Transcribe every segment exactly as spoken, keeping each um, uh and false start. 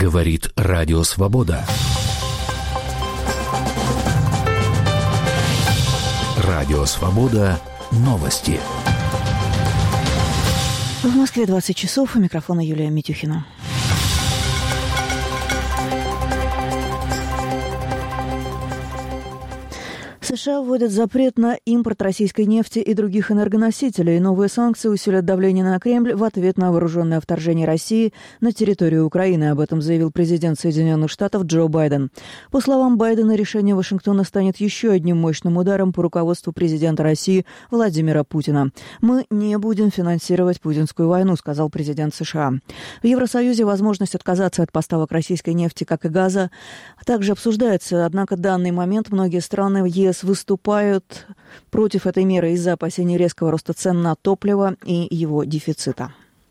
Говорит Радио Свобода. Радио Свобода. Новости. В Москве двадцать часов. У микрофона Юлия Митюхина. США вводят запрет на импорт российской нефти и других энергоносителей. Новые санкции усилят давление на Кремль в ответ на вооруженное вторжение России на территорию Украины. Об этом заявил президент Соединенных Штатов Джо Байден. По словам Байдена, решение Вашингтона станет еще одним мощным ударом по руководству президента России Владимира Путина. «Мы не будем финансировать путинскую войну», сказал президент США. В Евросоюзе возможность отказаться от поставок российской нефти, как и газа, также обсуждается. Однако в данный момент многие страны в ЕС выступают против этой меры из-за опасений резкого роста цен на топливо и его дефицита.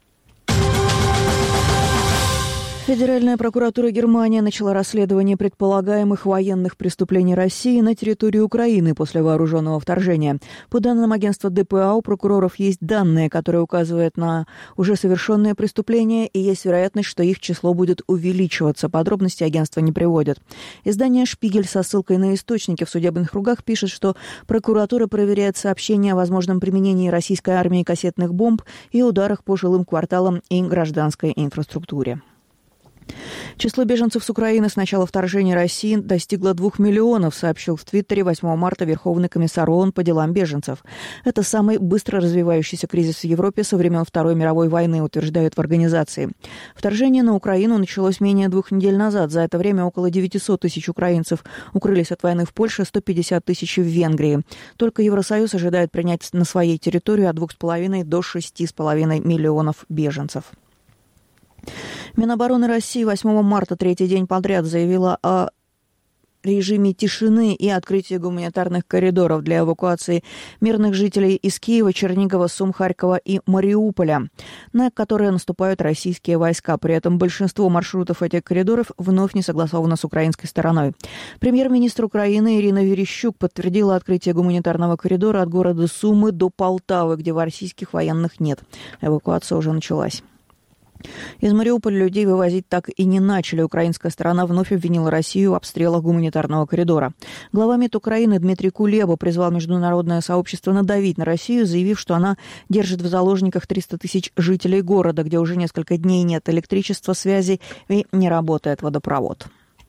Федеральная прокуратура Германии начала расследование предполагаемых военных преступлений России на территории Украины после вооруженного вторжения. По данным агентства ДПА, у прокуроров есть данные, которые указывают на уже совершенные преступления, и есть вероятность, что их число будет увеличиваться. Подробности агентство не приводит. Издание «Шпигель» со ссылкой на источники в судебных кругах пишет, что прокуратура проверяет сообщения о возможном применении российской армии кассетных бомб и ударах по жилым кварталам и гражданской инфраструктуре. Число беженцев с Украины с начала вторжения России достигло двух миллионов, сообщил в Твиттере восьмого марта Верховный комиссар ООН по делам беженцев. Это самый быстро развивающийся кризис в Европе со времен Второй мировой войны, утверждают в организации. Вторжение на Украину началось менее двух недель назад. За это время около девятьсот тысяч украинцев укрылись от войны в Польше, сто пятьдесят тысяч в Венгрии. Только Евросоюз ожидает принять на своей территории от двух с половиной до шести с половиной миллионов беженцев. Минобороны России восьмого марта, третий день подряд, заявила о режиме тишины и открытии гуманитарных коридоров для эвакуации мирных жителей из Киева, Чернигова, Сум, Харькова и Мариуполя, на которые наступают российские войска. При этом большинство маршрутов этих коридоров вновь не согласовано с украинской стороной. Премьер-министр Украины Ирина Верещук подтвердила открытие гуманитарного коридора от города Сумы до Полтавы, где российских военных нет. Эвакуация уже началась. Из Мариуполя людей вывозить так и не начали. Украинская сторона вновь обвинила Россию в обстрелах гуманитарного коридора. Глава МИД Украины Дмитрий Кулеба призвал международное сообщество надавить на Россию, заявив, что она держит в заложниках триста тысяч жителей города, где уже несколько дней нет электричества, связи и не работает водопровод.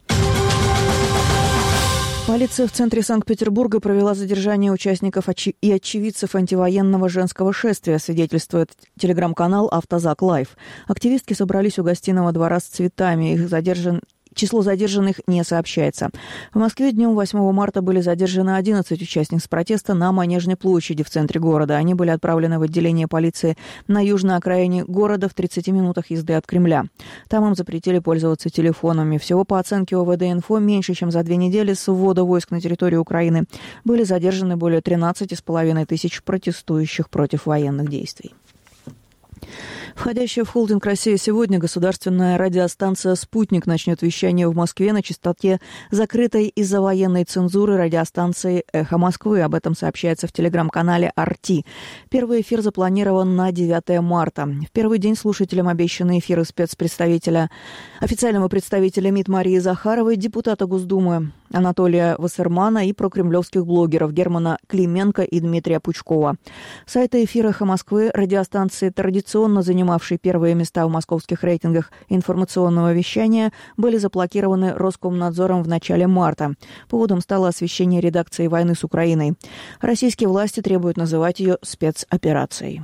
Полиция в центре Санкт-Петербурга провела задержание участников и очевидцев антивоенного женского шествия, свидетельствует телеграм-канал «Автозак Лайв». Активистки собрались у гостиного двора с цветами. Их задержан... Число задержанных не сообщается. В Москве днем восьмого марта были задержаны одиннадцать участниц протеста на Манежной площади в центре города. Они были отправлены в отделение полиции на южной окраине города в тридцати минутах езды от Кремля. Там им запретили пользоваться телефонами. Всего по оценке ОВД-Инфо меньше, чем за две недели с ввода войск на территорию Украины были задержаны более тринадцати с половиной тысяч протестующих против военных действий. Входящая в холдинг «Россия сегодня» государственная радиостанция «Спутник» начнет вещание в Москве на частоте, закрытой из-за военной цензуры радиостанции «Эхо Москвы». Об этом сообщается в телеграм-канале «Арти». Первый эфир запланирован на девятого марта. В первый день слушателям обещаны эфиры спецпредставителя, официального представителя МИД Марии Захаровой, депутата Госдумы Анатолия Вассермана и прокремлевских блогеров Германа Клименко и Дмитрия Пучкова. Сайты эфира «Эхо Москвы» радиостанции, традиционно занимавшие первые места в московских рейтингах информационного вещания, были заблокированы Роскомнадзором в начале марта. Поводом стало освещение редакции войны с Украиной. Российские власти требуют называть ее спецоперацией.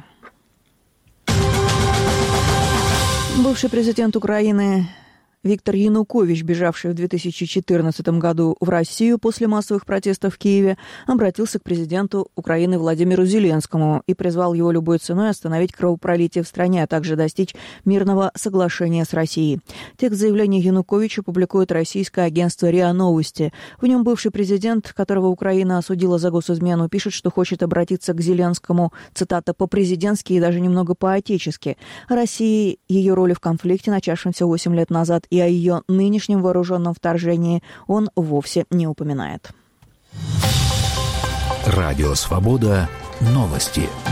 Бывший президент Украины Виктор Янукович, бежавший в две тысячи четырнадцатом году в Россию после массовых протестов в Киеве, обратился к президенту Украины Владимиру Зеленскому и призвал его любой ценой остановить кровопролитие в стране, а также достичь мирного соглашения с Россией. Текст заявления Януковича публикует российское агентство РИА Новости. В нем бывший президент, которого Украина осудила за госизмену, пишет, что хочет обратиться к Зеленскому, цитата, по-президентски и даже немного по-отечески, о России, ее роли в конфликте, начавшемся восемь лет назад, и о ее нынешнем вооруженном вторжении он вовсе не упоминает. Радио Свобода. Новости.